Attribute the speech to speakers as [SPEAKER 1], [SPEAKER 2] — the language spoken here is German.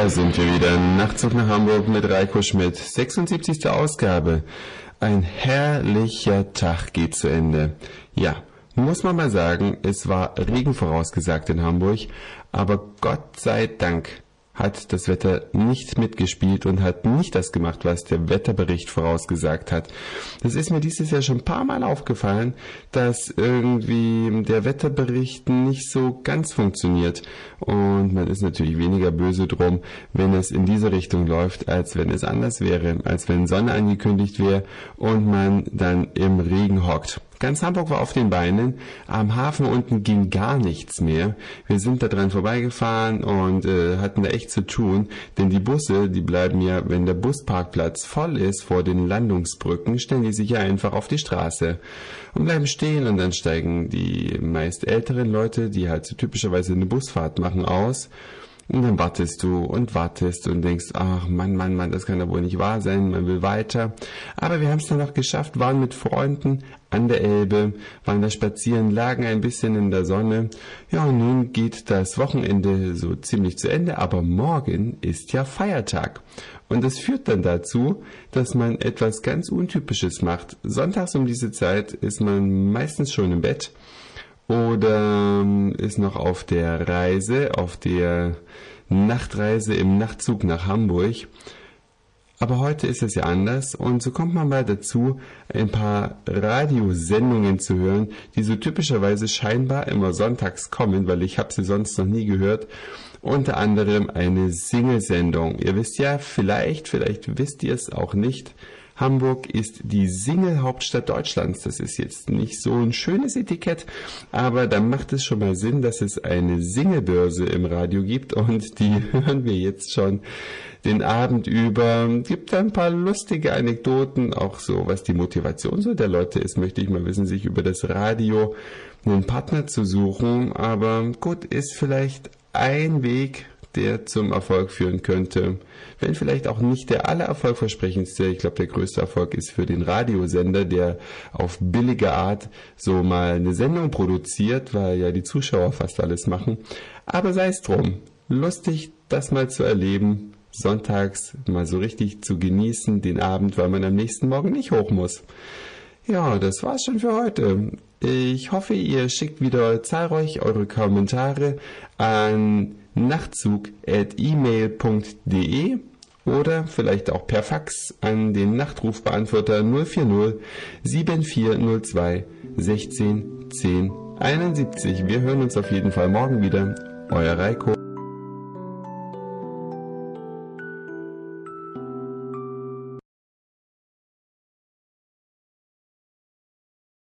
[SPEAKER 1] Da sind wir wieder. Nachtzug nach Hamburg mit Reiko Schmidt. 76. Ausgabe. Ein herrlicher Tag geht zu Ende. Ja, muss man mal sagen, es war Regen vorausgesagt in Hamburg, aber Gott sei Dank hat das Wetter nicht mitgespielt und hat nicht das gemacht, was der Wetterbericht vorausgesagt hat. Das ist mir dieses Jahr schon ein paar Mal aufgefallen, dass irgendwie der Wetterbericht nicht so ganz funktioniert. Und man ist natürlich weniger böse drum, wenn es in diese Richtung läuft, als wenn es anders wäre, als wenn Sonne angekündigt wäre und man dann im Regen hockt. Ganz Hamburg war auf den Beinen, am Hafen unten ging gar nichts mehr. Wir sind da dran vorbeigefahren und hatten da echt zu tun, denn die Busse, die bleiben ja, wenn der Busparkplatz voll ist vor den Landungsbrücken, stellen die sich ja einfach auf die Straße und bleiben stehen und dann steigen die meist älteren Leute, die halt so typischerweise eine Busfahrt machen, aus. Und dann wartest du und denkst, ach Mann, das kann doch wohl nicht wahr sein, man will weiter. Aber wir haben es dann noch geschafft, waren mit Freunden an der Elbe, waren da spazieren, lagen ein bisschen in der Sonne. Ja, und nun geht das Wochenende so ziemlich zu Ende, aber morgen ist ja Feiertag. Und das führt dann dazu, dass man etwas ganz Untypisches macht. Sonntags um diese Zeit ist man meistens schon im Bett oder ist noch auf der Reise, auf der Nachtreise im Nachtzug nach Hamburg. Aber heute ist es ja anders und so kommt man mal dazu, ein paar Radiosendungen zu hören, die so typischerweise scheinbar immer sonntags kommen, weil ich habe sie sonst noch nie gehört. Unter anderem eine Single-Sendung. Ihr wisst ja, vielleicht wisst ihr es auch nicht, Hamburg ist die Single-Hauptstadt Deutschlands. Das ist jetzt nicht so ein schönes Etikett, aber da macht es schon mal Sinn, dass es eine Single-Börse im Radio gibt und die hören wir jetzt schon den Abend über. Gibt da ein paar lustige Anekdoten, auch so, was die Motivation so der Leute ist, möchte ich mal wissen, sich über das Radio einen Partner zu suchen. Aber gut, ist vielleicht ein Weg, der zum Erfolg führen könnte. Wenn vielleicht auch nicht der allererfolgversprechendste. Ich glaube, der größte Erfolg ist für den Radiosender, der auf billige Art so mal eine Sendung produziert, weil ja die Zuschauer fast alles machen. Aber sei es drum. Lustig, das mal zu erleben, sonntags mal so richtig zu genießen, den Abend, weil man am nächsten Morgen nicht hoch muss. Ja, das war's schon für heute. Ich hoffe, ihr schickt wieder zahlreich eure Kommentare an nachtzug@email.de oder vielleicht auch per Fax an den Nachtrufbeantworter 040 7402 16 10 71. Wir hören uns auf jeden Fall morgen wieder. Euer Reiko.